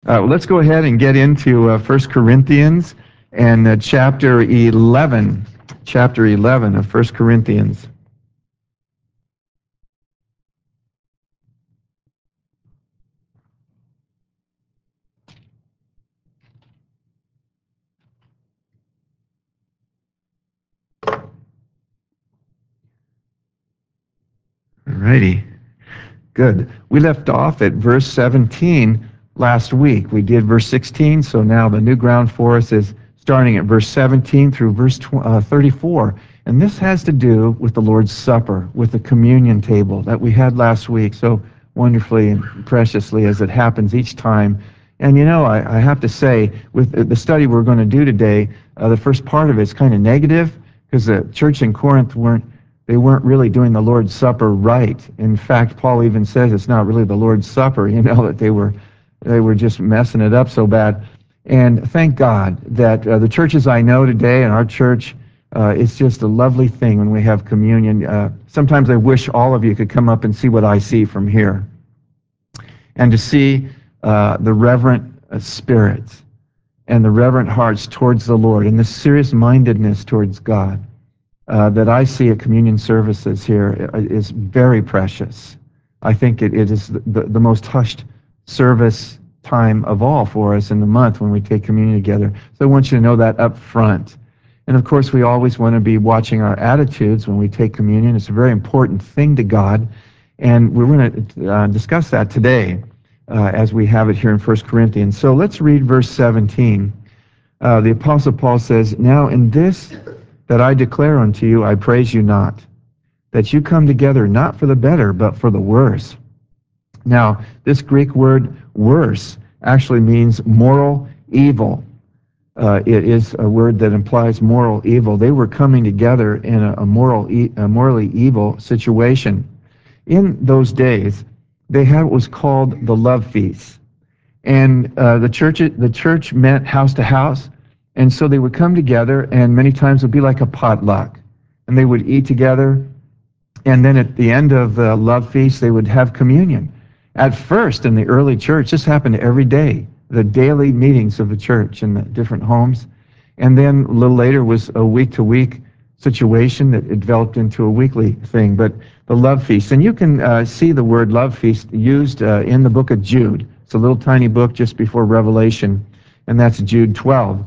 Let's go ahead and get into 1 Corinthians and chapter 11. Chapter 11 of 1 Corinthians. Alrighty. Good. We left off at verse 17 last week. We did verse 16, so now the new ground for us is starting at verse 17 through verse 34. And this has to do with the Lord's Supper, with the communion table that we had last week so wonderfully and preciously as it happens each time. And you know, I have to say, with the study we're going to do today, the first part of it is kind of negative because the church in Corinth weren't really doing the Lord's Supper right. In fact, Paul even says it's not really the Lord's Supper, that they were just messing it up so bad. And thank God that the churches I know today and our church, it's just a lovely thing when we have communion. Sometimes I wish all of you could come up and see what I see from here, and to see the reverent spirits and the reverent hearts towards the Lord and the serious mindedness towards God that I see at communion services here is very precious. I think it is the most hushed service time of all for us in the month when we take communion together. So I want you to know that up front. And of course, we always want to be watching our attitudes when we take communion. It's a very important thing to God. And we're going to discuss that today as we have it here in 1 Corinthians. So let's read verse 17. The Apostle Paul says, "Now in this that I declare unto you, I praise you not, that you come together not for the better, but for the worse." Now, this Greek word worse actually means moral evil. It is a word that implies moral evil. They were coming together in a morally evil situation. In those days, they had what was called the love feast. And the church met house to house, and so they would come together, and many times it would be like a potluck. And they would eat together, and then at the end of the love feast, they would have communion. At first, in the early church, this happened every day, the daily meetings of the church in the different homes. And then a little later was a week-to-week situation that it developed into a weekly thing. But the love feast, and you can see the word love feast used in the book of Jude. It's a little tiny book just before Revelation, and that's Jude 12.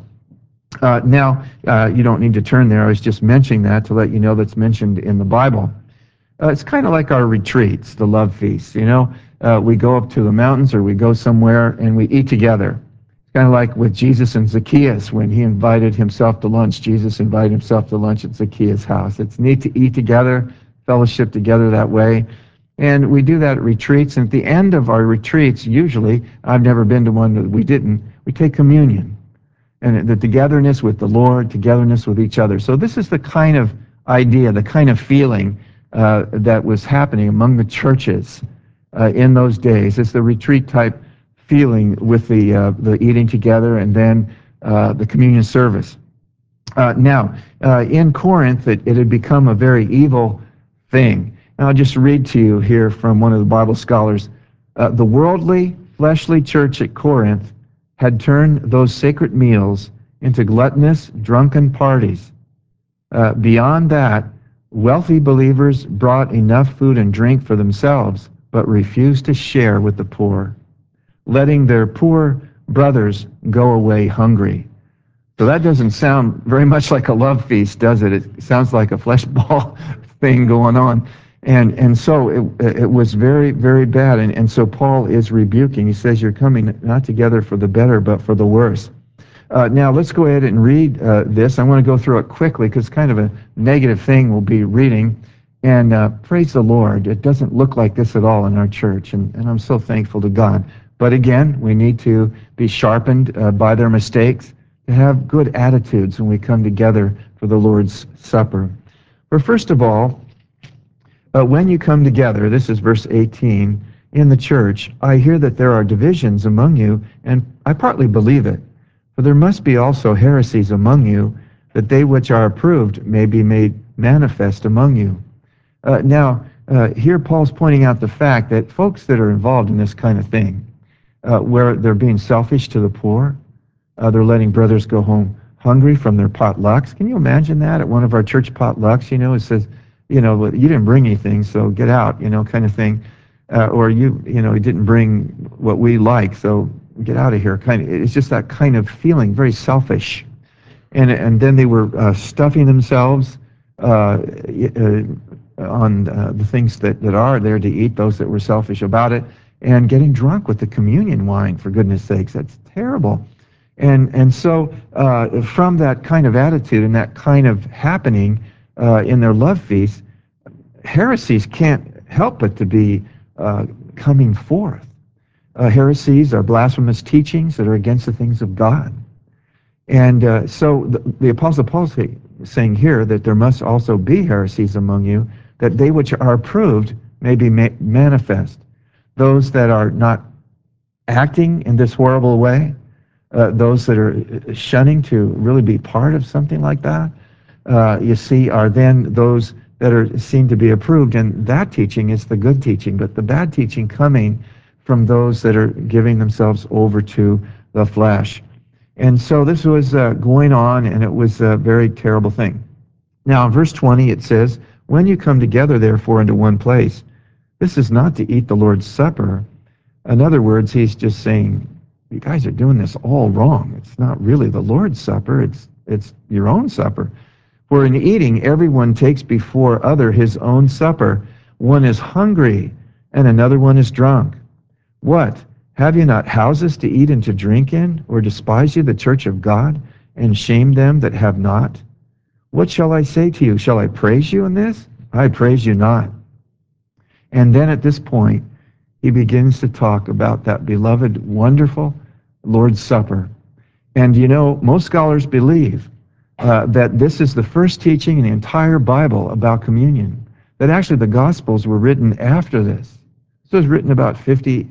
Now, you don't need to turn there. I was just mentioning that to let you know that's mentioned in the Bible. It's kind of like our retreats, the love feasts. We go up to the mountains or we go somewhere and we eat together. It's kind of like with Jesus and Zacchaeus when he invited himself to lunch. Jesus invited himself to lunch at Zacchaeus' house. It's neat to eat together, fellowship together that way. And we do that at retreats. And at the end of our retreats, usually, I've never been to one that we didn't, we take communion. And the togetherness with the Lord, togetherness with each other. So this is the kind of idea, the kind of feeling that was happening among the churches in those days. It's the retreat type feeling with the eating together and then the communion service. Now, in Corinth, it had become a very evil thing. And I'll just read to you here from one of the Bible scholars. The worldly, fleshly church at Corinth had turned those sacred meals into gluttonous, drunken parties. Beyond that, wealthy believers brought enough food and drink for themselves, but refused to share with the poor, letting their poor brothers go away hungry. So that doesn't sound very much like a love feast, does it? It sounds like a flesh ball thing going on. And so it was very, very bad. And so Paul is rebuking. He says, you're coming not together for the better, but for the worse. Now, let's go ahead and read this. I want to go through it quickly because it's kind of a negative thing we'll be reading. And praise the Lord. It doesn't look like this at all in our church. And I'm so thankful to God. But again, we need to be sharpened by their mistakes, to have good attitudes when we come together for the Lord's Supper. For first of all, when you come together, this is verse 18, in the church, I hear that there are divisions among you, and I partly believe it. For there must be also heresies among you, that they which are approved may be made manifest among you. Now, here Paul's pointing out the fact that folks that are involved in this kind of thing, where they're being selfish to the poor. They're letting brothers go home hungry from their potlucks. Can you imagine that at one of our church potlucks? It says, you didn't bring anything, so get out, kind of thing. Or you didn't bring what we like, so get out of here. It's just that kind of feeling, very selfish. And then they were stuffing themselves on the things that are there to eat, those that were selfish about it, and getting drunk with the communion wine, for goodness sakes. That's terrible. And so from that kind of attitude and that kind of happening in their love feast, heresies can't help but to be coming forth. Heresies are blasphemous teachings that are against the things of God. And so the Apostle Paul is saying here that there must also be heresies among you, that they which are approved may be manifest. Those that are not acting in this horrible way, those that are shunning to really be part of something like that, you see, are then those that are seen to be approved. And that teaching is the good teaching, but the bad teaching coming from those that are giving themselves over to the flesh. And so this was going on, and it was a very terrible thing. Now, in verse 20, it says, when you come together, therefore, into one place, this is not to eat the Lord's Supper. In other words, he's just saying, you guys are doing this all wrong. It's not really the Lord's Supper. It's your own supper. For in eating, everyone takes before other his own supper. One is hungry, and another one is drunk. What? Have you not houses to eat and to drink in? Or despise you the church of God, and shame them that have not? What shall I say to you? Shall I praise you in this? I praise you not. And then at this point, he begins to talk about that beloved, wonderful Lord's Supper. And most scholars believe that this is the first teaching in the entire Bible about communion, that actually the Gospels were written after this. This was written about 50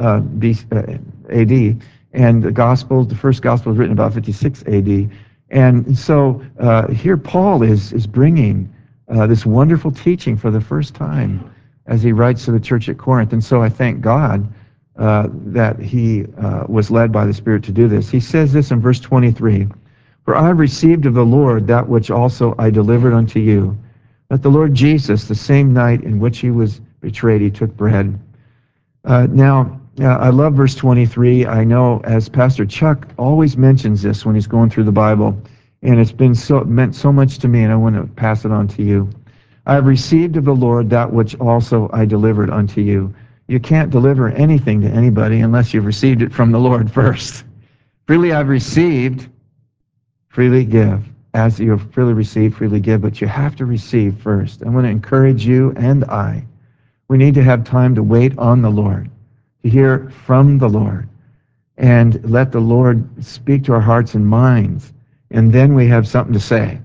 AD, and the first Gospel was written about 56 AD. And so here Paul is bringing this wonderful teaching for the first time as he writes to the church at Corinth. And so I thank God that he was led by the Spirit to do this. He says this in verse 23, for I received of the Lord that which also I delivered unto you, that the Lord Jesus, the same night in which he was betrayed, he took bread. Now, I love verse 23. I know as Pastor Chuck always mentions this when he's going through the Bible, and it's been meant so much to me, and I want to pass it on to you. I have received of the Lord that which also I delivered unto you. You can't deliver anything to anybody unless you've received it from the Lord first. Freely I've received, freely give. As you have freely received, freely give, but you have to receive first. I want to encourage you and I. We need to have time to wait on the Lord, to hear from the Lord, and let the Lord speak to our hearts and minds, and then we have something to say.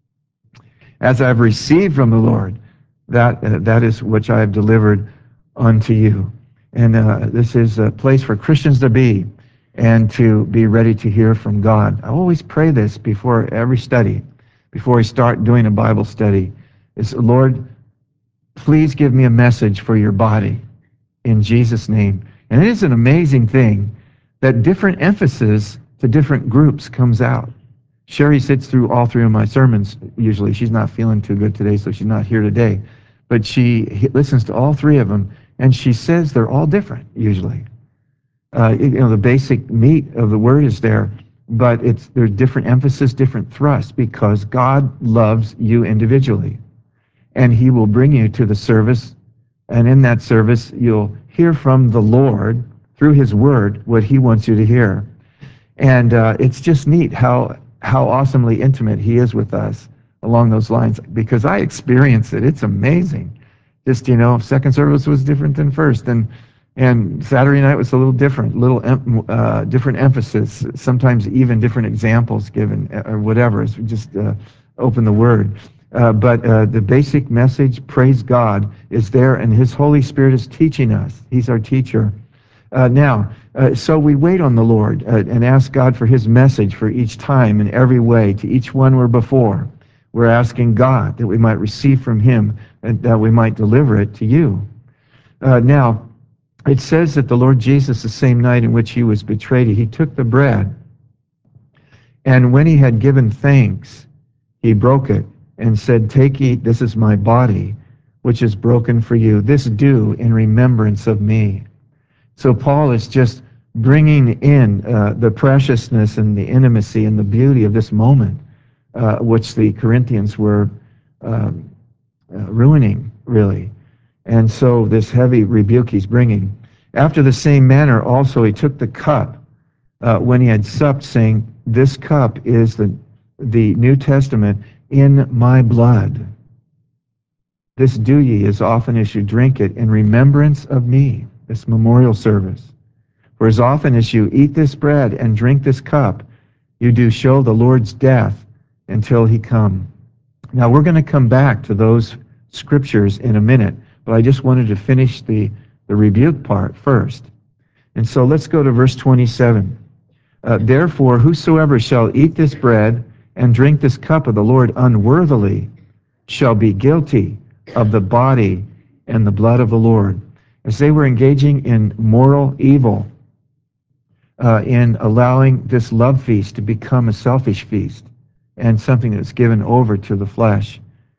As I've received from the Lord, that is which I have delivered unto you. And this is a place for Christians to be and to be ready to hear from God. I always pray this before every study, before we start doing a Bible study, is, Lord, please give me a message for your body in Jesus' name. And it is an amazing thing that different emphasis to different groups comes out. Sherry sits through all three of my sermons usually. She's not feeling too good today, so she's not here today. But she listens to all three of them, and she says they're all different usually. The basic meat of the word is there, but there's different emphasis, different thrust, because God loves you individually. And he will bring you to the service, and in that service, you'll hear from the Lord through his word what he wants you to hear. And it's just neat how awesomely intimate he is with us along those lines, because I experience it. It's amazing. Just, second service was different than first, and Saturday night was a little different, different emphasis, sometimes even different examples given, or whatever, as we just open the word. But the basic message, praise God, is there, and his Holy Spirit is teaching us. He's our teacher. So we wait on the Lord and ask God for his message for each time in every way. To each one we're before, we're asking God that we might receive from him and that we might deliver it to you. it says that the Lord Jesus, the same night in which he was betrayed, he took the bread, and when he had given thanks, he broke it and said, "Take, eat, this is my body, which is broken for you. This do in remembrance of me." So Paul is just bringing in the preciousness and the intimacy and the beauty of this moment, which the Corinthians were ruining, really. And so this heavy rebuke he's bringing. After the same manner also he took the cup when he had supped, saying, "This cup is the New Testament in my blood. This do ye as often as you drink it in remembrance of me," this memorial service. "For as often as you eat this bread and drink this cup, you do show the Lord's death until he come." Now we're going to come back to those scriptures in a minute, but I just wanted to finish the rebuke part first. And so let's go to verse 27. "Therefore, whosoever shall eat this bread and drink this cup of the Lord unworthily shall be guilty of the body and the blood of the Lord." As they were engaging in moral evil, in allowing this love feast to become a selfish feast and something that's given over to the flesh,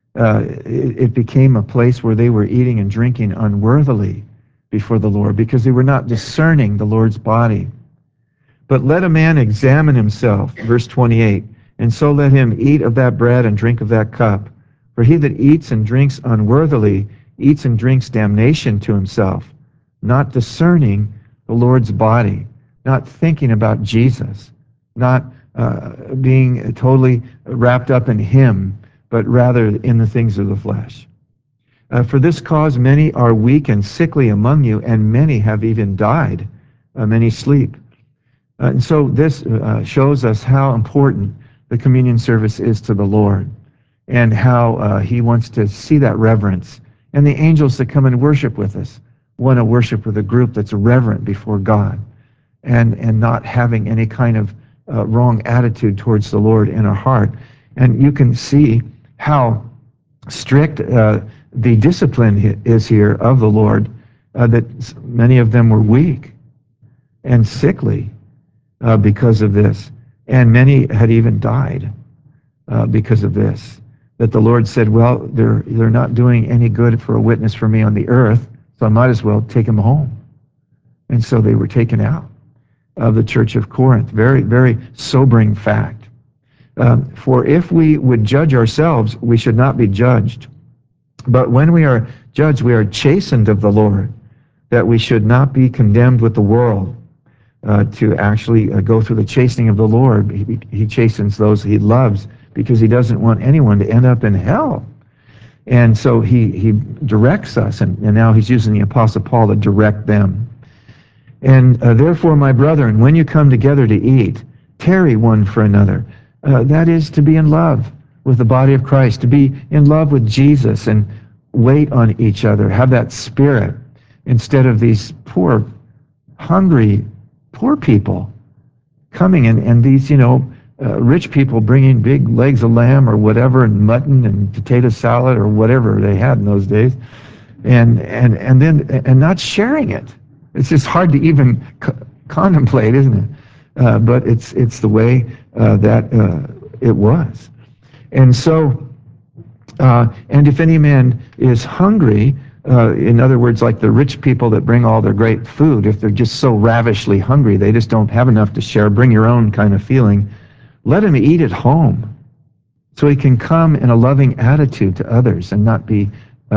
it became a place where they were eating and drinking unworthily before the Lord because they were not discerning the Lord's body. "But let a man examine himself," verse 28, "and so let him eat of that bread and drink of that cup. For he that eats and drinks unworthily eats and drinks damnation to himself, not discerning the Lord's body," not thinking about Jesus, not being totally wrapped up in him, but rather in the things of the flesh. "For this cause many are weak and sickly among you, and many have even died. Many sleep." And so this shows us how important the communion service is to the Lord, and how he wants to see that reverence. And the angels that come and worship with us want to worship with a group that's reverent before God, and not having any kind of wrong attitude towards the Lord in our heart. And you can see how strict the discipline is here of the Lord, that many of them were weak and sickly because of this. And many had even died because of this. That the Lord said, well, they're not doing any good for a witness for me on the earth, so I might as well take them home. And so they were taken out of the church of Corinth. Very, very sobering fact. "For if we would judge ourselves, we should not be judged. But when we are judged, we are chastened of the Lord, that we should not be condemned with the world." To actually go through the chastening of the Lord. He chastens those he loves because he doesn't want anyone to end up in hell. And so he directs us, and now he's using the Apostle Paul to direct them. "And therefore, my brethren, when you come together to eat, tarry one for another." That is to be in love with the body of Christ, to be in love with Jesus, and wait on each other, have that spirit, instead of these poor, hungry, poor people coming in, and these, rich people bringing big legs of lamb or whatever, and mutton and potato salad or whatever they had in those days, and then not sharing it. It's just hard to even contemplate, isn't it? But it's the way that it was. And so, and if any man is hungry, in other words, like the rich people that bring all their great food, if they're just so ravishly hungry, they just don't have enough to share, bring your own kind of feeling, let him eat at home, so he can come in a loving attitude to others and not be,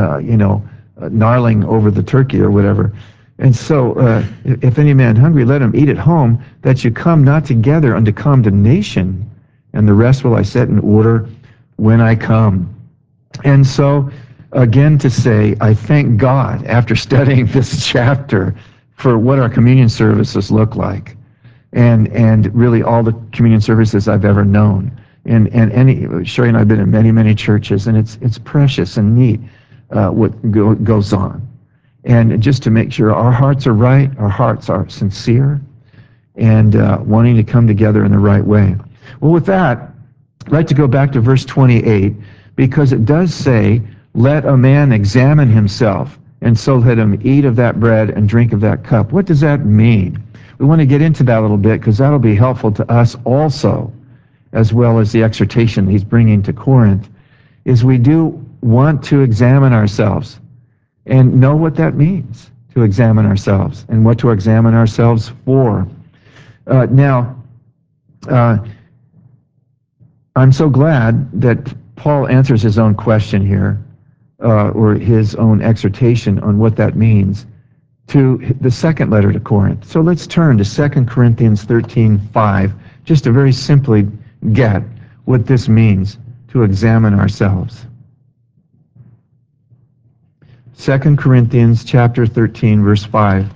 gnarling over the turkey or whatever. And so, if any man hungry, let him eat at home, that you come not together unto condemnation, and the rest will I set in order when I come. And so, again, to say, I thank God, after studying this chapter, for what our communion services look like, and really all the communion services I've ever known. And Sherry and I have been in many, many churches, and it's precious and neat what goes on. And just to make sure our hearts are right, our hearts are sincere, and wanting to come together in the right way. Well, with that, I'd like to go back to verse 28, because it does say, let a man examine himself, and so let him eat of that bread and drink of that cup. What does that mean? We want to get into that a little bit because that'll be helpful to us also, as well as the exhortation he's bringing to Corinth, is we do want to examine ourselves and know what that means, to examine ourselves and what to examine ourselves for. Now, I'm so glad that Paul answers his own question here, or his own exhortation on what that means, to the second letter to Corinth. So let's turn to 2 Corinthians 13:5, just to very simply get what this means to examine ourselves. 2 Corinthians chapter 13, verse 5.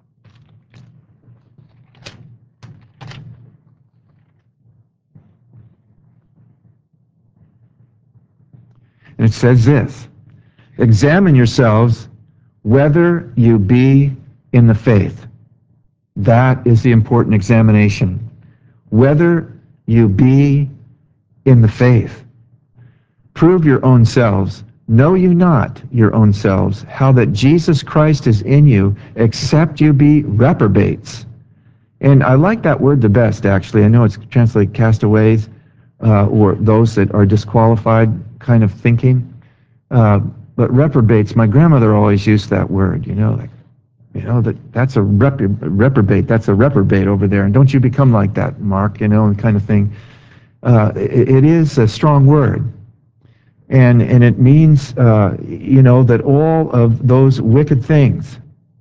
And it says this: examine yourselves whether you be in the faith. That is the important examination. Whether you be in the faith. Prove your own selves. Know you not your own selves, how that Jesus Christ is in you, except you be reprobates. And I like that word the best, actually. I know it's translated castaways, or those that are disqualified kind of thinking. But reprobates, my grandmother always used that word, that's a reprobate, that's a reprobate over there. And don't you become like that, Mark, and kind of thing. It is a strong word. And it means, that all of those wicked things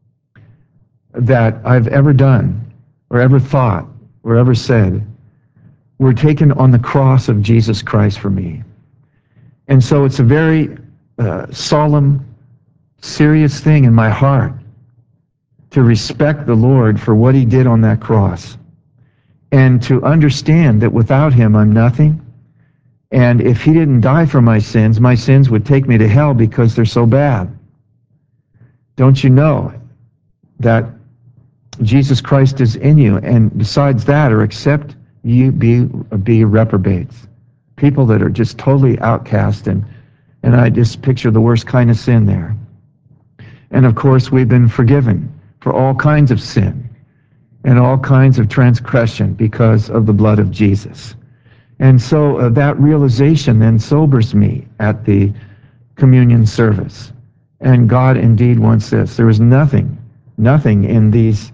that I've ever done, or ever thought, or ever said, were taken on the cross of Jesus Christ for me. And so it's a very solemn, serious thing in my heart to respect the Lord for what he did on that cross, and to understand that without him I'm nothing. And if he didn't die for my sins would take me to hell because they're so bad. Don't you know that Jesus Christ is in you? And besides that, or except you be reprobates, people that are just totally outcast, and I just picture the worst kind of sin there. And of course, we've been forgiven for all kinds of sin and all kinds of transgression because of the blood of Jesus. And so that realization then sobers me at the communion service. And God indeed wants this. There was nothing in these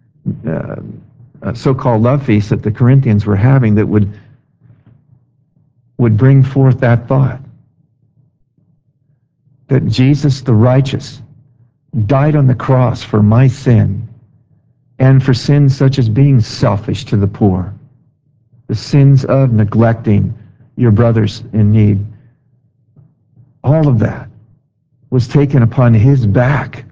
so-called love feasts that the Corinthians were having that would bring forth that thought. That Jesus the righteous died on the cross for my sin, and for sins such as being selfish to the poor, the sins of neglecting your brothers in need. All of that was taken upon his back.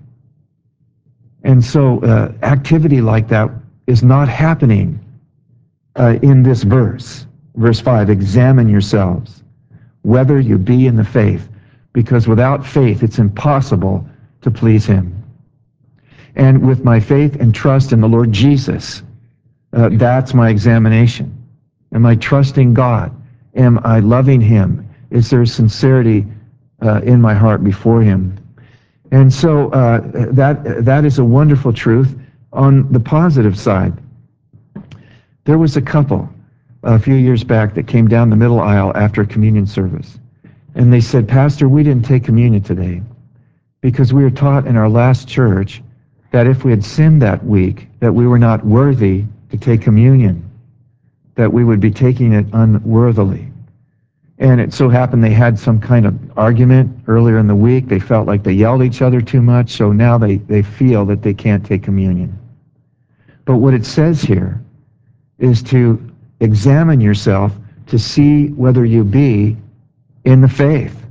And so activity like that is not happening in this verse. Verse 5, examine yourselves whether you be in the faith, because without faith it's impossible to please him. And with my faith and trust in the Lord Jesus, that's my examination. Am I trusting God? Am I loving him? Is there sincerity in my heart before him? And so that is a wonderful truth. On the positive side, there was a couple a few years back that came down the middle aisle after a communion service. And they said, Pastor, we didn't take communion today because we were taught in our last church that if we had sinned that week, that we were not worthy to take communion, that we would be taking it unworthily. And it so happened they had some kind of argument earlier in the week. They felt like they yelled at each other too much, so now they feel that they can't take communion. But what it says here is to examine yourself to see whether you be in the faith.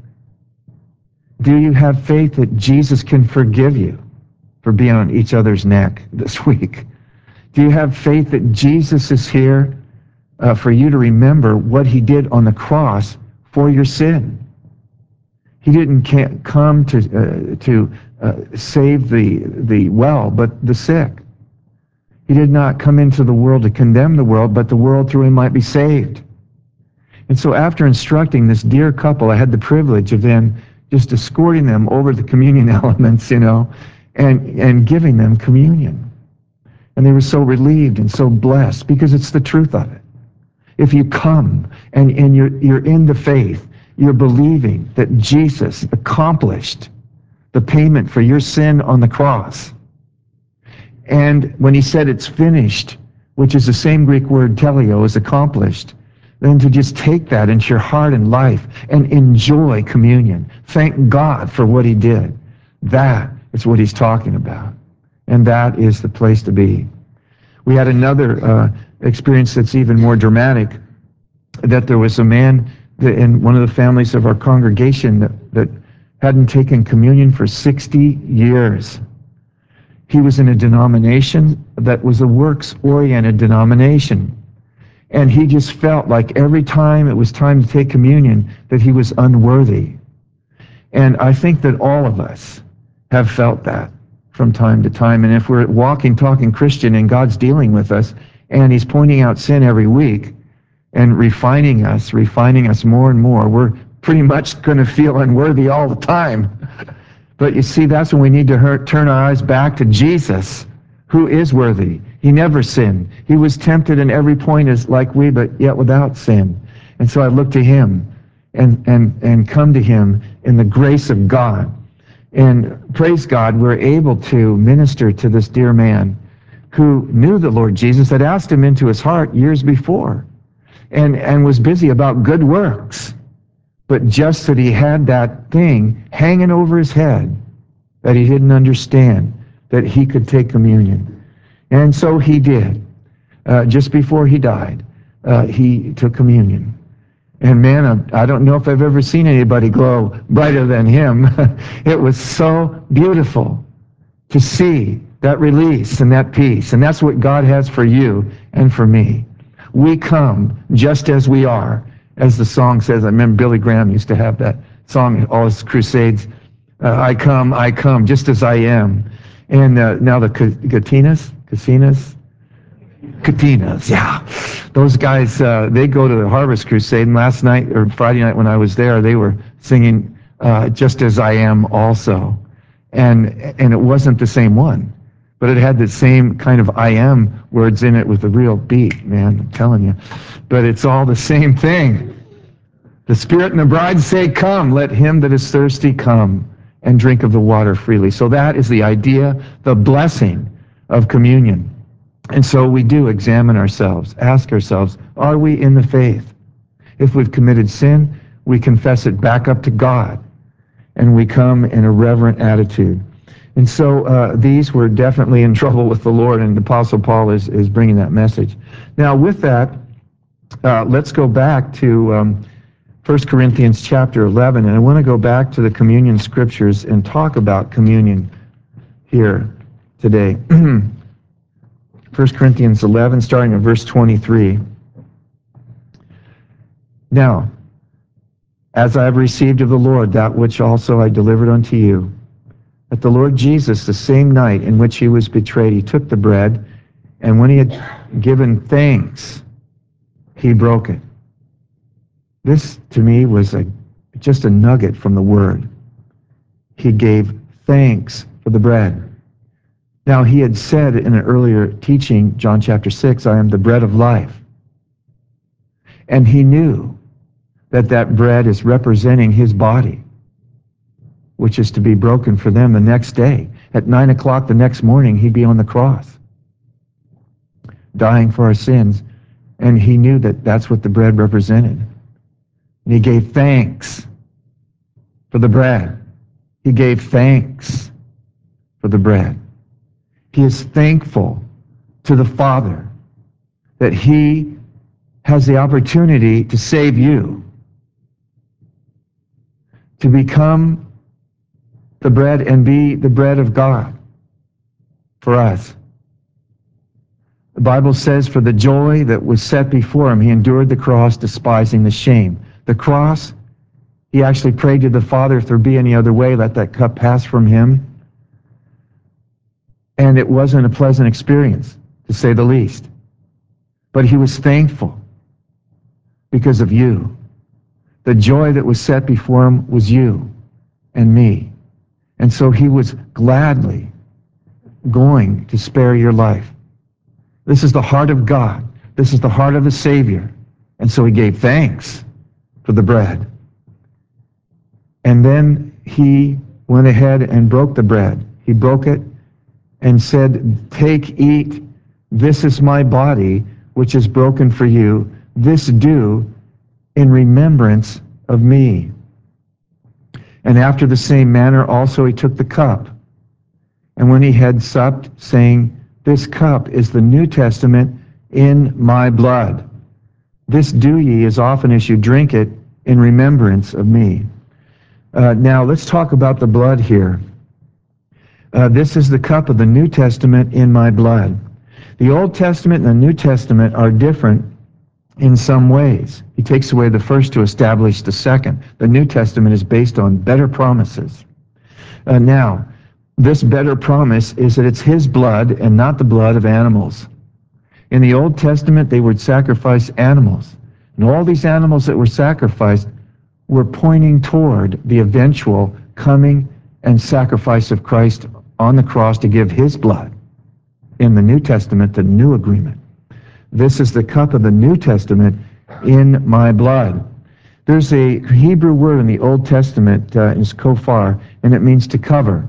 Do you have faith that Jesus can forgive you for being on each other's neck this week? Do you have faith that Jesus is here for you to remember what he did on the cross for your sin? He didn't come to save the well, but the sick. He did not come into the world to condemn the world, but the world through him might be saved. And so after instructing this dear couple, I had the privilege of then just escorting them over the communion elements, and giving them communion. And they were so relieved and so blessed because it's the truth of it. If you come and you're in the faith, you're believing that Jesus accomplished the payment for your sin on the cross. And when he said it's finished, which is the same Greek word teleo, is accomplished, then to just take that into your heart and life and enjoy communion. Thank God for what he did. That is what he's talking about. And that is the place to be. We had another experience that's even more dramatic, that there was a man in one of the families of our congregation that hadn't taken communion for 60 years. He was in a denomination that was a works-oriented denomination. And he just felt like every time it was time to take communion that he was unworthy. And I think that all of us have felt that from time to time. And if we're walking, talking Christian and God's dealing with us and he's pointing out sin every week and refining us more and more, we're pretty much going to feel unworthy all the time. But you see, that's when we need to turn our eyes back to Jesus, who is worthy. He never sinned. He was tempted in every point as like we, but yet without sin. And so I look to him and come to him in the grace of God. And praise God, we're able to minister to this dear man who knew the Lord Jesus, had asked him into his heart years before, and was busy about good works. But just that he had that thing hanging over his head that he didn't understand, that he could take communion. And so he did. Just before he died, he took communion. And man, I don't know if I've ever seen anybody glow brighter than him. It was so beautiful to see that release and that peace. And that's what God has for you and for me. We come just as we are. As the song says, I remember Billy Graham used to have that song at all his crusades. I come, just as I am. And now the Katinas, yeah. Those guys, they go to the Harvest Crusade. And last night, or Friday night when I was there, they were singing Just As I Am also. And it wasn't the same one. But it had the same kind of I am words in it with a real beat, man, I'm telling you. But it's all the same thing. The Spirit and the bride say, come, let him that is thirsty come and drink of the water freely. So that is the idea, the blessing of communion. And so we do examine ourselves, ask ourselves, are we in the faith? If we've committed sin, we confess it back up to God, and we come in a reverent attitude. And so these were definitely in trouble with the Lord, and the Apostle Paul is bringing that message. Now, with that, let's go back to 1 Corinthians chapter 11, and I want to go back to the communion scriptures and talk about communion here today. 1 Corinthians 11, starting at verse 23. Now, as I have received of the Lord that which also I delivered unto you, that the Lord Jesus, the same night in which he was betrayed, he took the bread, and when he had given thanks, he broke it. This, to me, was just a nugget from the Word. He gave thanks for the bread. Now, he had said in an earlier teaching, John chapter 6, I am the bread of life. And he knew that that bread is representing his body, which is to be broken for them the next day. At 9 o'clock the next morning, he'd be on the cross, dying for our sins. And he knew that that's what the bread represented. And he gave thanks for the bread. He gave thanks for the bread. He is thankful to the Father that he has the opportunity to save you, to become the bread and be the bread of God for us. The Bible says, for the joy that was set before him, he endured the cross, despising the shame. The cross, he actually prayed to the Father, if there be any other way, let that cup pass from him. And it wasn't a pleasant experience, to say the least. But he was thankful because of you. The joy that was set before him was you. and me. And so he was gladly going to spare your life. This is the heart of God. This is the heart of the Savior. And so he gave thanks for the bread. And then he went ahead and broke the bread. He broke it and said, "Take, eat. This is my body, which is broken for you. This do in remembrance of me." And after the same manner also he took the cup. And when he had supped, saying, "This cup is the New Testament in my blood. This do ye as often as you drink it in remembrance of me." Now let's talk about the blood here. This is the cup of the New Testament in my blood. The Old Testament and the New Testament are different in some ways. He takes away the first to establish the second. The New Testament is based on better promises. Now, this better promise is that it's his blood and not the blood of animals. In the Old Testament, they would sacrifice animals. And all these animals that were sacrificed were pointing toward the eventual coming and sacrifice of Christ on the cross to give his blood. In the New Testament, the new agreement. This is the cup of the New Testament in my blood. There's a Hebrew word in the Old Testament, is kofar, and it means to cover.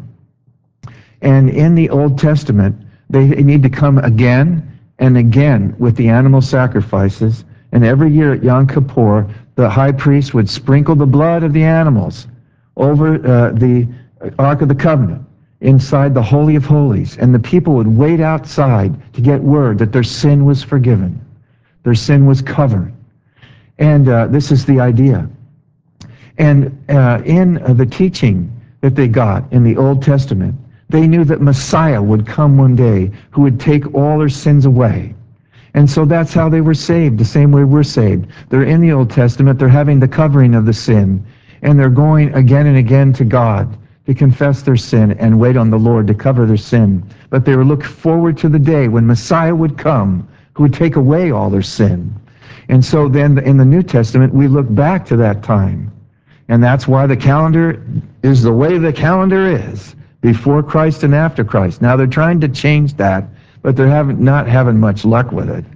And in the Old Testament, they need to come again and again with the animal sacrifices. And every year at Yom Kippur, the high priest would sprinkle the blood of the animals over the Ark of the Covenant inside the Holy of Holies. And the people would wait outside to get word that their sin was forgiven. Their sin was covered. And this is the idea. And in the teaching that they got in the Old Testament, they knew that Messiah would come one day who would take all their sins away. And so that's how they were saved, the same way we're saved. They're in the Old Testament, they're having the covering of the sin, and they're going again and again to God to confess their sin and wait on the Lord to cover their sin. But they were looking forward to the day when Messiah would come who would take away all their sin. And so then in the New Testament, we look back to that time. And that's why the calendar is the way the calendar is, before Christ and after Christ. Now they're trying to change that, but they're not having much luck with it.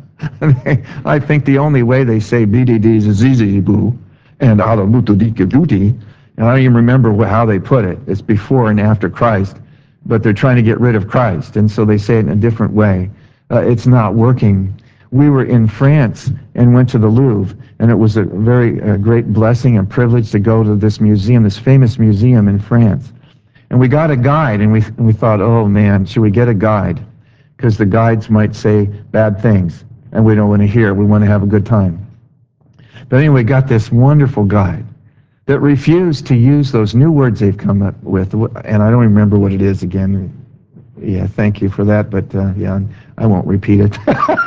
I think the only way they say BDD Zizibu and Alamutudikaduti, and I don't even remember how they put it. It's before and after Christ, but they're trying to get rid of Christ, and so they say it in a different way. It's not working. We were in France and went to the Louvre, and it was a very great blessing and privilege to go to this museum, this famous museum in France. And we got a guide, and we thought, oh man, should we get a guide? Because the guides might say bad things, and we don't want to hear. We want to have a good time. But anyway, got this wonderful guide that refused to use those new words they've come up with, and I don't remember what it is again. Yeah, thank you for that, but yeah, I won't repeat it.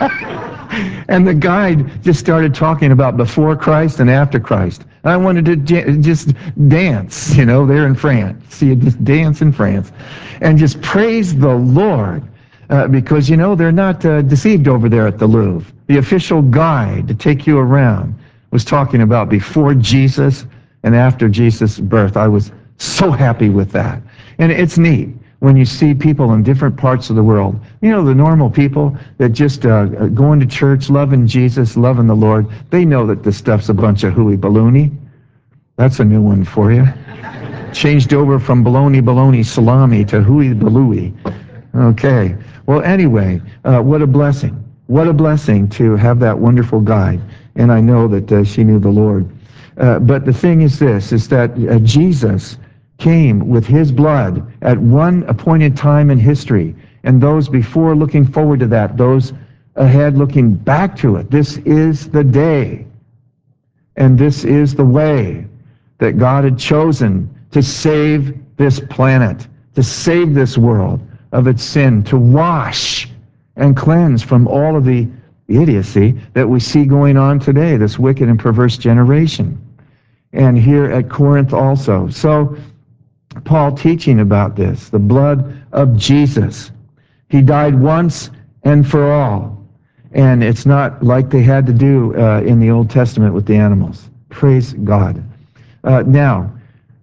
And the guide just started talking about before Christ and after Christ. And I wanted to just dance, there in France. See, just dance in France. And just praise the Lord. Because, they're not deceived over there at the Louvre. The official guide to take you around was talking about before Jesus and after Jesus' birth. I was so happy with that. And it's neat when you see people in different parts of the world. The normal people that just going to church, loving Jesus, loving the Lord, they know that this stuff's a bunch of hooey baloney. That's a new one for you. Changed over from baloney salami to hooey balooey. Okay. Well, anyway, what a blessing. What a blessing to have that wonderful guide. And I know that she knew the Lord. But the thing is this, is that Jesus came with his blood at one appointed time in history, and those before looking forward to that, those ahead looking back to it. This is the day, and this is the way that God had chosen to save this planet, to save this world of its sin, to wash and cleanse from all of the idiocy that we see going on today, this wicked and perverse generation. And here at Corinth also. So Paul teaching about this, the blood of Jesus. He died once and for all. And it's not like they had to do in the Old Testament with the animals. Praise God. Now,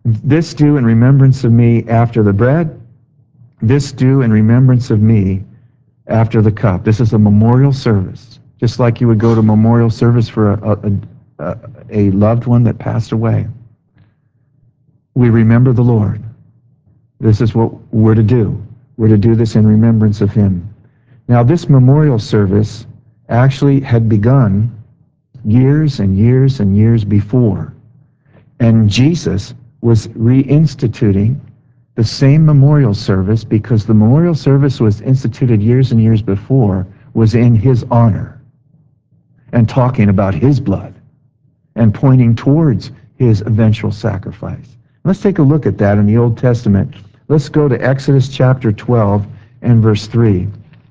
This do in remembrance of me after the bread. This do in remembrance of me after the cup. This is a memorial service, just like you would go to memorial service for a loved one that passed away. We remember the Lord. This is what we're to do. We're to do this in remembrance of him. Now, this memorial service actually had begun years and years and years before. And Jesus was reinstituting the same memorial service because the memorial service was instituted years and years before was in his honor and talking about his blood and pointing towards his eventual sacrifice. Let's take a look at that in the Old Testament. Let's go to Exodus chapter 12 and verse 3.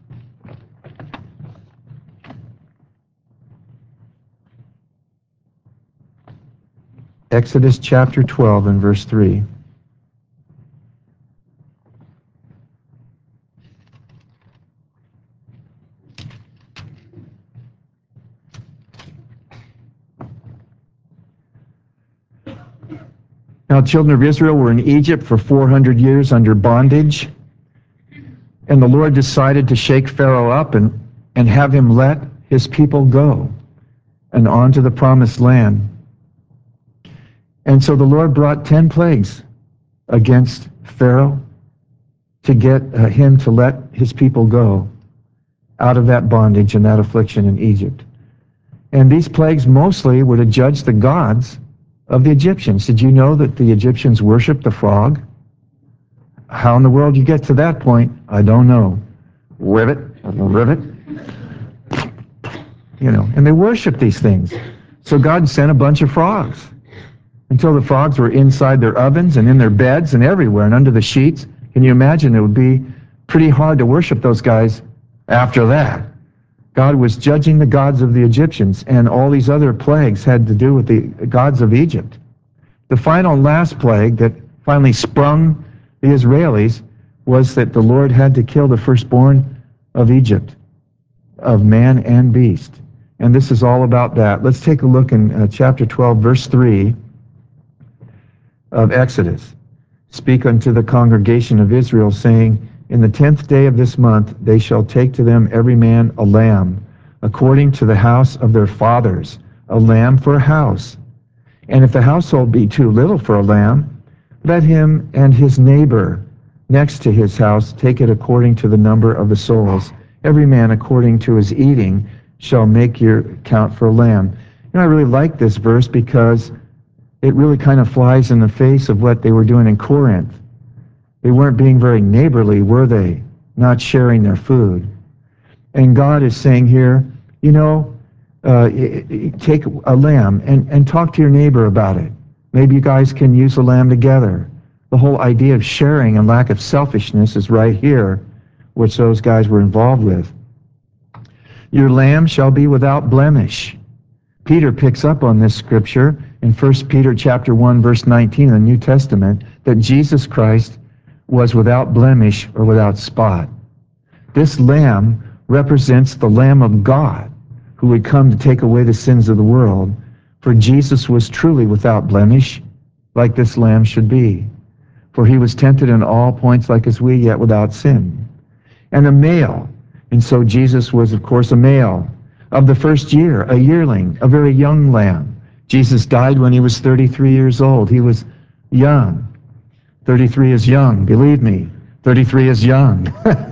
Exodus chapter 12 and verse 3. Now, the children of Israel were in Egypt for 400 years under bondage, and the Lord decided to shake Pharaoh up and have him let his people go and on to the promised land. And so the Lord brought 10 plagues against Pharaoh to get him to let his people go out of that bondage and that affliction in Egypt. And these plagues mostly were to judge the gods of the Egyptians. Did you know that the Egyptians worshiped the frog? How in the world you get to that point, I don't know. Rivet, and they worshiped these things. So God sent a bunch of frogs until the frogs were inside their ovens and in their beds and everywhere and under the sheets. Can you imagine? It would be pretty hard to worship those guys after that. God was judging the gods of the Egyptians, and all these other plagues had to do with the gods of Egypt. The final and last plague that finally sprung the Israelis was that the Lord had to kill the firstborn of Egypt, of man and beast. And this is all about that. Let's take a look in chapter 12, verse 3 of Exodus. Speak unto the congregation of Israel, saying, in the 10th day of this month they shall take to them every man a lamb, according to the house of their fathers, a lamb for a house. And if the household be too little for a lamb, let him and his neighbor next to his house take it according to the number of the souls. Every man according to his eating shall make your count for a lamb. I really like this verse because it really kind of flies in the face of what they were doing in Corinth. They weren't being very neighborly, were they? Not sharing their food. And God is saying here, take a lamb and talk to your neighbor about it. Maybe you guys can use a lamb together. The whole idea of sharing and lack of selfishness is right here, which those guys were involved with. Your lamb shall be without blemish. Peter picks up on this scripture in 1 Peter chapter 1, verse 19 in the New Testament, that Jesus Christ was without blemish or without spot. This lamb represents the Lamb of God who would come to take away the sins of the world. For Jesus was truly without blemish, like this lamb should be. For he was tempted in all points like as we, yet without sin. And a male, and so Jesus was, of course, a male of the first year, a yearling, a very young lamb. Jesus died when he was 33 years old. He was young. 33 is young, believe me. 33 is young.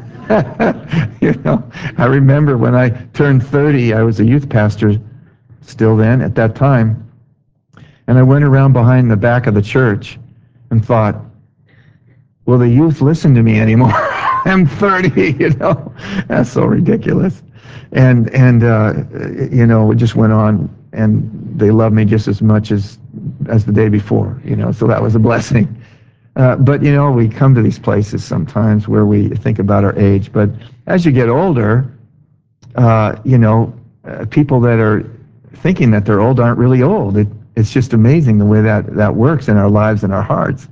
I remember when I turned 30, I was a youth pastor still then at that time, and I went around behind the back of the church and thought, will the youth listen to me anymore? I'm 30, That's so ridiculous. And it just went on, and they loved me just as much as the day before, so that was a blessing. But, we come to these places sometimes where we think about our age. But as you get older, people that are thinking that they're old aren't really old. It's just amazing the way that works in our lives and our hearts.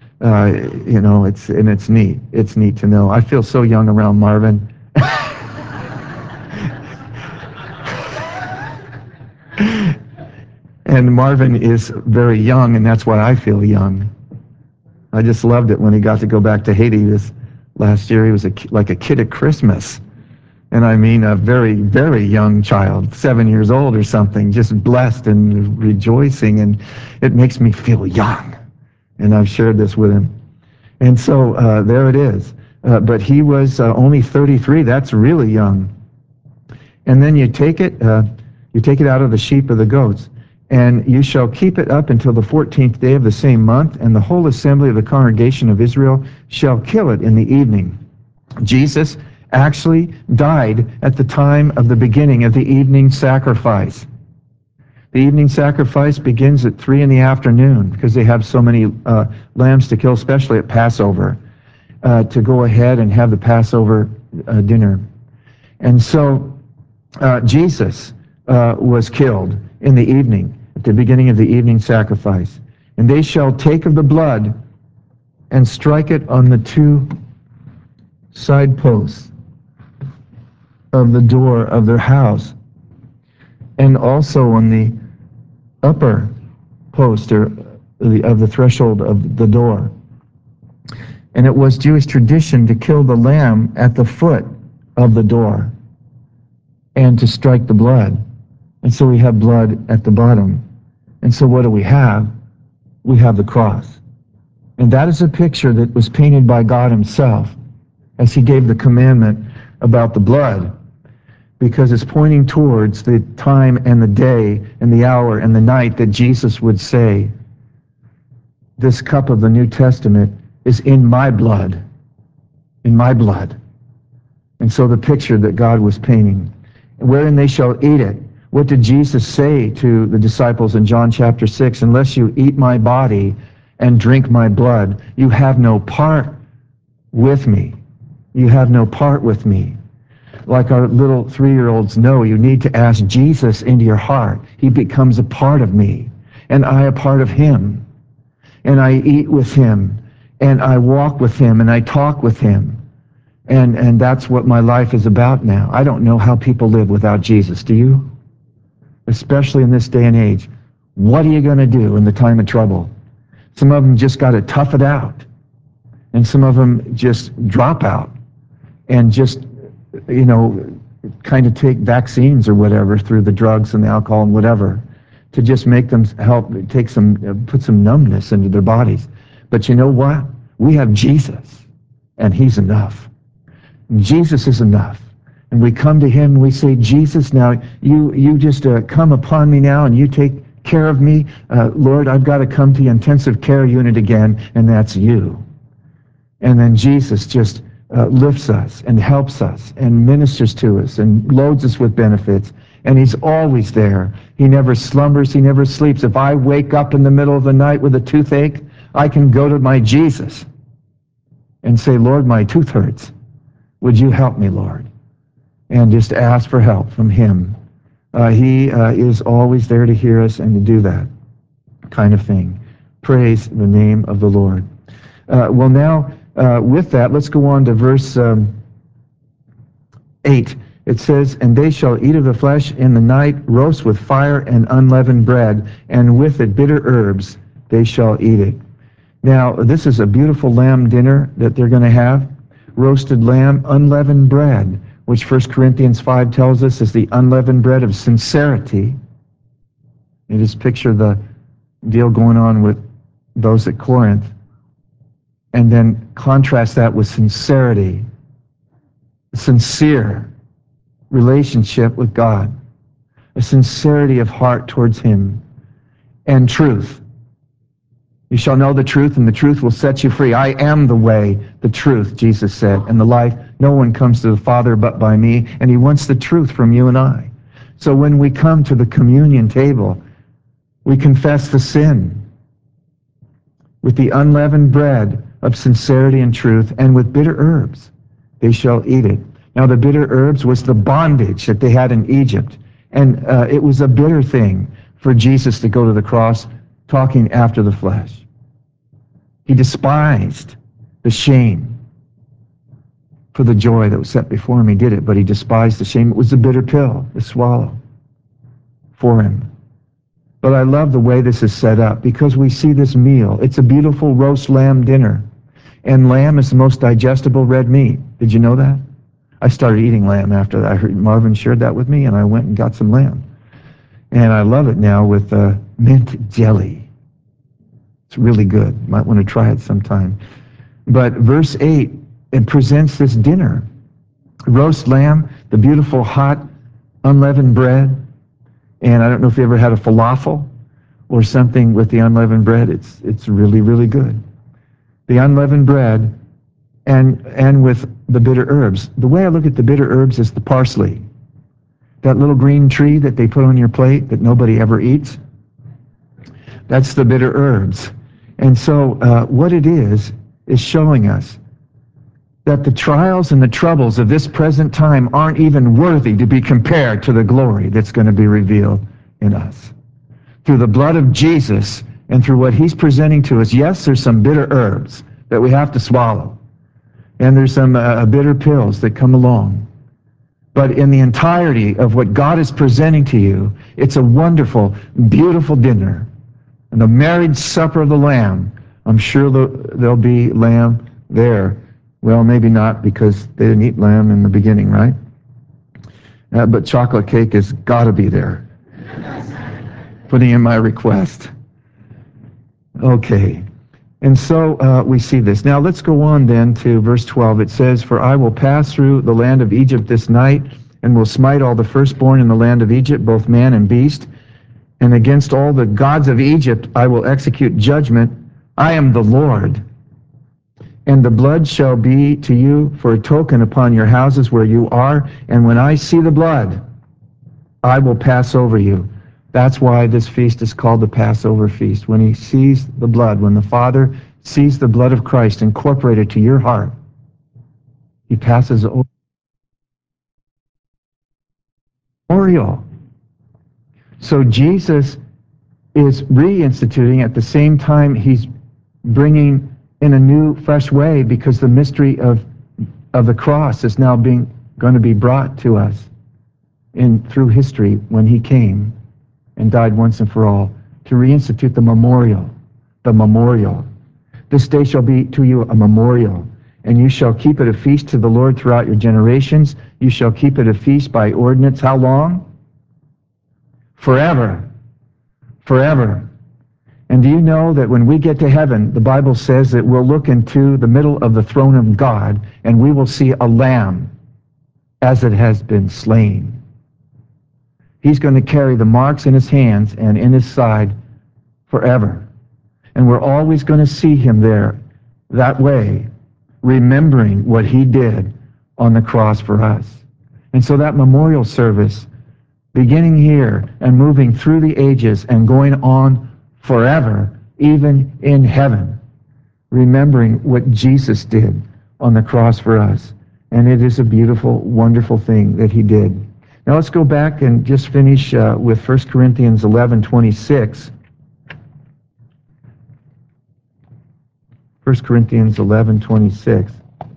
It's neat. It's neat to know. I feel so young around Marvin. And Marvin is very young, and that's why I feel young. I just loved it when he got to go back to Haiti this last year. He was like a kid at Christmas. And I mean a very, very young child, 7 years old or something, just blessed and rejoicing. And it makes me feel young. And I've shared this with him. And so there it is. But he was only 33. That's really young. And then you take it out of the sheep or the goats, and you shall keep it up until the 14th day of the same month, and the whole assembly of the congregation of Israel shall kill it in the evening. Jesus actually died at the time of the beginning of the evening sacrifice. The evening sacrifice begins at 3 in the afternoon because they have so many lambs to kill, especially at Passover, to go ahead and have the Passover dinner. And so Jesus was killed in the evening, at the beginning of the evening sacrifice. And they shall take of the blood and strike it on the 2 side posts of the door of their house, and also on the upper post or of the threshold of the door. And it was Jewish tradition to kill the lamb at the foot of the door and to strike the blood. And so we have blood at the bottom. And so what do we have? We have the cross. And that is a picture that was painted by God himself as he gave the commandment about the blood, because it's pointing towards the time and the day and the hour and the night that Jesus would say, this cup of the New Testament is in my blood, in my blood. And so the picture that God was painting, wherein they shall eat it. What did Jesus say to the disciples in John chapter 6? Unless you eat my body and drink my blood, you have no part with me. You have no part with me. Like our little 3-year-olds know, you need to ask Jesus into your heart. He becomes a part of me, and I a part of him. And I eat with him, and I walk with him, and I talk with him. And that's what my life is about now. I don't know how people live without Jesus. Do you? Especially in this day and age. What are you going to do in the time of trouble? Some of them just got to tough it out. And some of them just drop out and just, kind of take vaccines or whatever through the drugs and the alcohol and whatever to just make them put some numbness into their bodies. But you know what? We have Jesus, and he's enough. Jesus is enough. And we come to him and we say, Jesus, now you just come upon me now and you take care of me. Lord, I've got to come to the intensive care unit again, and that's you. And then Jesus just lifts us and helps us and ministers to us and loads us with benefits. And he's always there. He never slumbers. He never sleeps. If I wake up in the middle of the night with a toothache, I can go to my Jesus and say, Lord, my tooth hurts. Would you help me, Lord? And just ask for help from him. He is always there to hear us and to do that kind of thing. Praise the name of the Lord. Well, now, with that, let's go on to verse 8. It says, and they shall eat of the flesh in the night, roast with fire and unleavened bread, and with it bitter herbs they shall eat it. Now, this is a beautiful lamb dinner that they're going to have. Roasted lamb, unleavened bread, which 1 Corinthians 5 tells us is the unleavened bread of sincerity. You just picture the deal going on with those at Corinth, and then contrast that with sincerity, a sincere relationship with God, a sincerity of heart towards him, and truth. You shall know the truth, and the truth will set you free. I am the way, the truth, Jesus said, and the life. No one comes to the Father but by me, and he wants the truth from you and I. So when we come to the communion table, we confess the sin with the unleavened bread of sincerity and truth, and with bitter herbs they shall eat it. Now the bitter herbs was the bondage that they had in Egypt, and it was a bitter thing for Jesus to go to the cross talking after the flesh. He despised the shame for the joy that was set before him. He did it, but he despised the shame. It was a bitter pill to swallow for him. But I love the way this is set up because we see this meal. It's a beautiful roast lamb dinner. And lamb is the most digestible red meat. Did you know that? I started eating lamb after that. I heard Marvin shared that with me, and I went and got some lamb. And I love it now with mint jelly. It's really good. You might want to try it sometime. But verse 8, it presents this dinner. Roast lamb, the beautiful hot unleavened bread. And I don't know if you ever had a falafel or something with the unleavened bread. It's really, really good. The unleavened bread and with the bitter herbs. The way I look at the bitter herbs is the parsley. That little green tree that they put on your plate that nobody ever eats. That's the bitter herbs. And so what it is showing us that the trials and the troubles of this present time aren't even worthy to be compared to the glory that's going to be revealed in us. Through the blood of Jesus and through what he's presenting to us, yes, there's some bitter herbs that we have to swallow. And there's some bitter pills that come along. But in the entirety of what God is presenting to you, it's a wonderful, beautiful dinner. And the marriage supper of the Lamb, I'm sure there'll be lamb there. Well, maybe not because they didn't eat lamb in the beginning, right? But chocolate cake has got to be there. Putting in my request. Okay. And so we see this. Now let's go on then to verse 12. It says, "For I will pass through the land of Egypt this night, and will smite all the firstborn in the land of Egypt, both man and beast. And against all the gods of Egypt I will execute judgment. I am the Lord. And the blood shall be to you for a token upon your houses where you are. And when I see the blood, I will pass over you." That's why this feast is called the Passover feast. When he sees the blood, when the Father sees the blood of Christ incorporated to your heart, he passes over. Memorial. So Jesus is reinstituting at the same time he's bringing in a new, fresh way, because the mystery of the cross is now going to be brought to us through history when he came and died once and for all, to reinstitute the memorial. The memorial. "This day shall be to you a memorial, and you shall keep it a feast to the Lord throughout your generations. You shall keep it a feast by ordinance." How long? Forever. Forever. And do you know that when we get to heaven, the Bible says that we'll look into the middle of the throne of God, and we will see a lamb as it has been slain. He's going to carry the marks in his hands and in his side forever. And we're always going to see him there that way, remembering what he did on the cross for us. And so that memorial service, beginning here and moving through the ages and going on forever, even in heaven, remembering what Jesus did on the cross for us. And it is a beautiful, wonderful thing that he did. Now let's go back and just finish with 1 Corinthians 11:26. 1 Corinthians 11:26.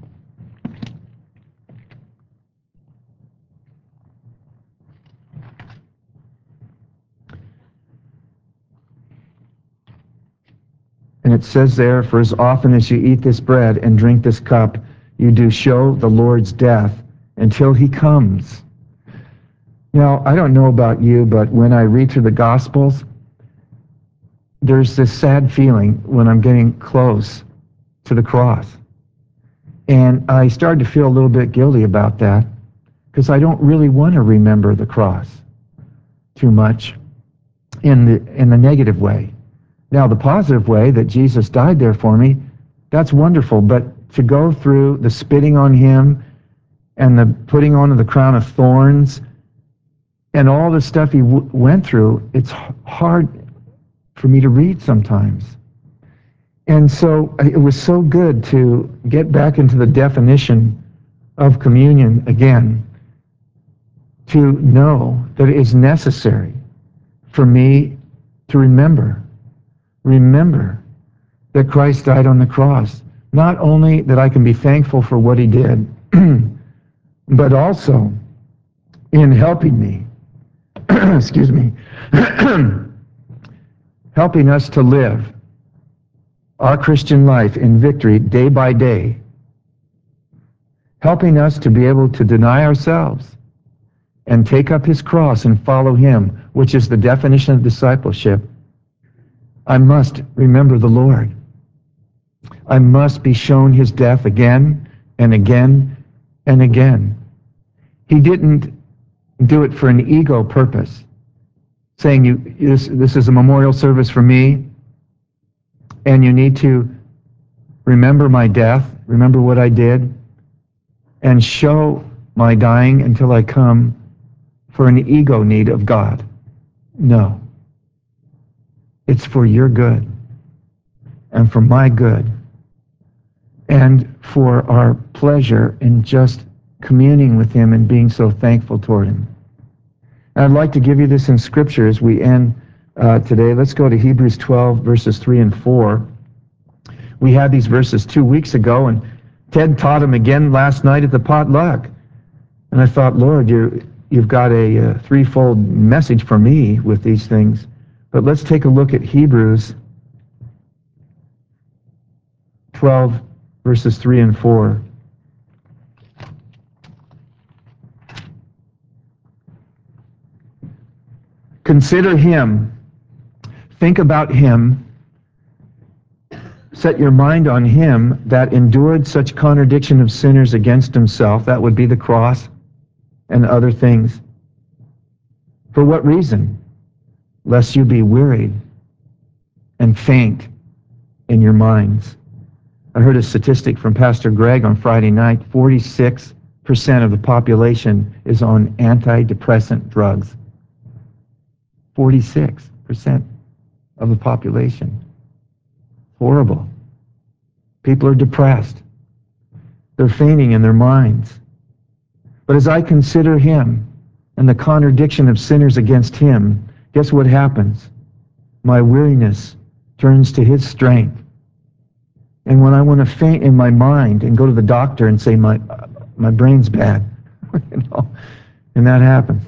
And it says there, "For as often as you eat this bread and drink this cup, you do show the Lord's death until he comes." Now, I don't know about you, but when I read through the Gospels, there's this sad feeling when I'm getting close to the cross. And I started to feel a little bit guilty about that, because I don't really want to remember the cross too much in the negative way. Now, the positive way that Jesus died there for me, that's wonderful. But to go through the spitting on him and the putting on of the crown of thorns and all the stuff he went through, it's hard for me to read sometimes. And so it was so good to get back into the definition of communion again, to know that it is necessary for me to remember that Christ died on the cross. Not only that I can be thankful for what he did, but also in helping me, excuse me, helping us to live our Christian life in victory day by day, helping us to be able to deny ourselves and take up his cross and follow him, which is the definition of discipleship. I must remember the Lord. I must be shown his death again and again and again. He didn't do it for an ego purpose, saying this is a memorial service for me, and you need to remember my death, remember what I did, and show my dying until I come for an ego need of God. No. It's for your good and for my good and for our pleasure in just communing with him and being so thankful toward him. And I'd like to give you this in Scripture as we end today. Let's go to Hebrews 12, verses 3 and 4. We had these verses 2 weeks ago, and Ted taught them again last night at the potluck. And I thought, Lord, you've got a threefold message for me with these things. But let's take a look at Hebrews 12, verses 3 and 4. Consider him. Think about him. Set your mind on him that endured such contradiction of sinners against himself. That would be the cross and other things. For what reason? Lest you be wearied and faint in your minds. I heard a statistic from Pastor Greg on Friday night. 46% of the population is on antidepressant drugs. 46% of the population. Horrible. People are depressed. They're fainting in their minds. But as I consider him and the contradiction of sinners against him, guess what happens? My weariness turns to his strength. And when I want to faint in my mind and go to the doctor and say, my brain's bad, and that happens.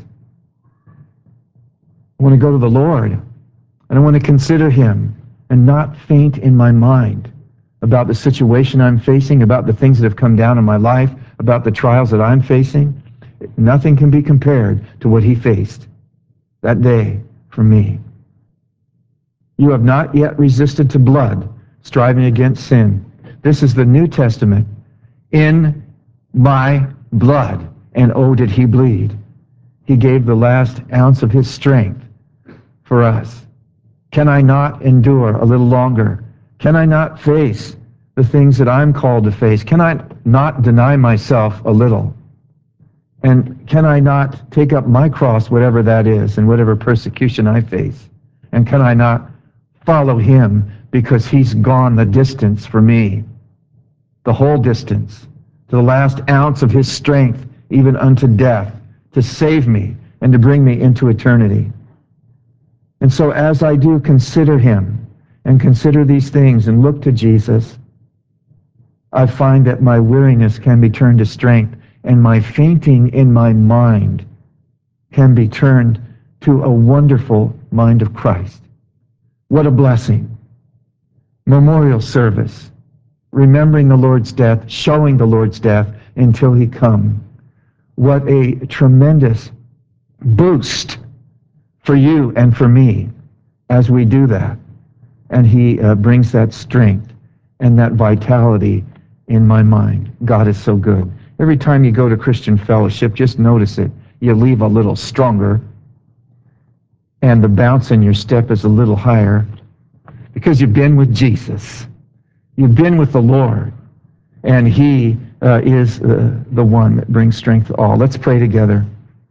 I want to go to the Lord, and I want to consider him and not faint in my mind about the situation I'm facing, about the things that have come down in my life, about the trials that I'm facing. Nothing can be compared to what he faced that day for me. You have not yet resisted to blood, striving against sin. This is the New Testament. In my blood, and oh, did he bleed. He gave the last ounce of his strength for us. Can I not endure a little longer? Can I not face the things that I'm called to face? Can I not deny myself a little? And can I not take up my cross, whatever that is, and whatever persecution I face? And can I not follow him because he's gone the distance for me, the whole distance, to the last ounce of his strength, even unto death, to save me and to bring me into eternity? And so as I do consider him and consider these things and look to Jesus, I find that my weariness can be turned to strength, and my fainting in my mind can be turned to a wonderful mind of Christ. What a blessing. Memorial service, remembering the Lord's death, showing the Lord's death until he come. What a tremendous boost for you and for me as we do that. And he brings that strength and that vitality in my mind. God is so good. Every time you go to Christian fellowship, just notice it. You leave a little stronger, and the bounce in your step is a little higher, because you've been with Jesus. You've been with the Lord, and he is the one that brings strength to all. Let's pray together.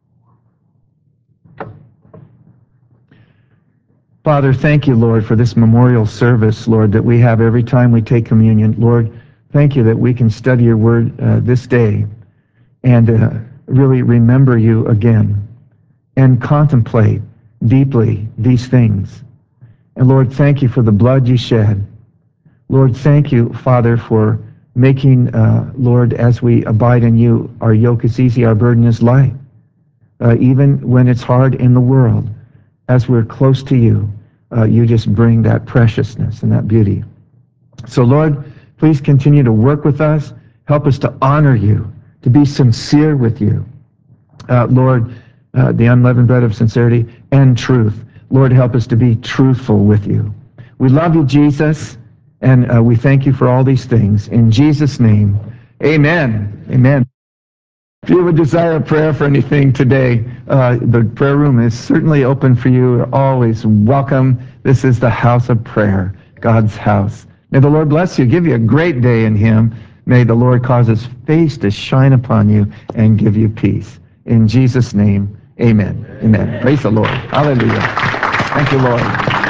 Father, thank you, Lord, for this memorial service, Lord, that we have every time we take communion. Lord, thank you that we can study your word this day and really remember you again and contemplate deeply these things. And Lord, thank you for the blood you shed. Lord, thank you, Father, for making, Lord, as we abide in you, our yoke is easy, our burden is light. Even when it's hard in the world, as we're close to you, you just bring that preciousness and that beauty. So Lord, please continue to work with us. Help us to honor you, to be sincere with you. Lord, the unleavened bread of sincerity and truth. Lord, help us to be truthful with you. We love you, Jesus, and we thank you for all these things. In Jesus' name, amen. Amen. If you have a desire of prayer for anything today, the prayer room is certainly open for you. You're always welcome. This is the house of prayer, God's house. May the Lord bless you, give you a great day in him. May the Lord cause his face to shine upon you and give you peace. In Jesus' name, amen. Amen. Praise the Lord. Hallelujah. Thank you, Lord.